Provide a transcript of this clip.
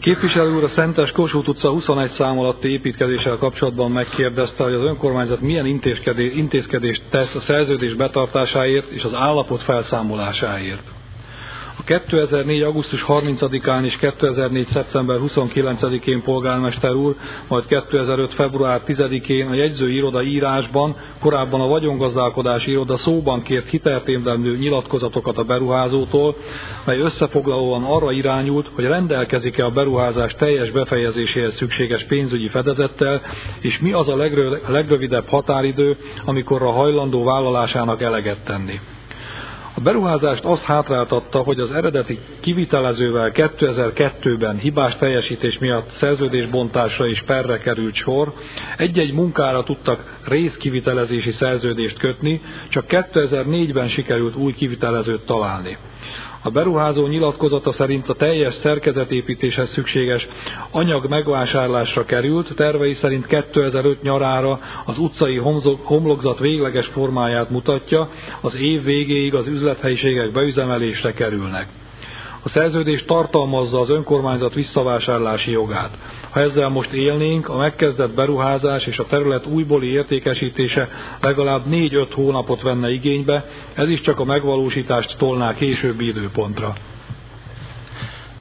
Képviselő úr a Szentes Kossuth utca 21 szám alatti építkezéssel kapcsolatban megkérdezte, hogy az önkormányzat milyen intézkedést tesz a szerződés betartásáért és az állapot felszámolásáért. A 2004. augusztus 30-án és 2004. szeptember 29-én polgármester úr, majd 2005. február 10-én a jegyzőiroda írásban, korábban a vagyongazdálkodási iroda szóban kért hiteltérdemlő nyilatkozatokat a beruházótól, mely összefoglalóan arra irányult, hogy rendelkezik-e a beruházás teljes befejezéséhez szükséges pénzügyi fedezettel, és mi az a legrövidebb határidő, amikorra hajlandó vállalásának eleget tenni. A beruházást azt hátráltatta, hogy az eredeti kivitelezővel 2002-ben hibás teljesítés miatt szerződésbontásra és perre került sor, egy-egy munkára tudtak részkivitelezési szerződést kötni, csak 2004-ben sikerült új kivitelezőt találni. A beruházó nyilatkozata szerint a teljes szerkezetépítéshez szükséges anyag megvásárlásra került, tervei szerint 2005 nyarára az utcai homlokzat végleges formáját mutatja, az év végéig az üzlethelyiségek beüzemelésre kerülnek. A szerződés tartalmazza az önkormányzat visszavásárlási jogát. Ha ezzel most élnénk, a megkezdett beruházás és a terület újbóli értékesítése legalább 4-5 hónapot venne igénybe, ez is csak a megvalósítást tolná későbbi időpontra.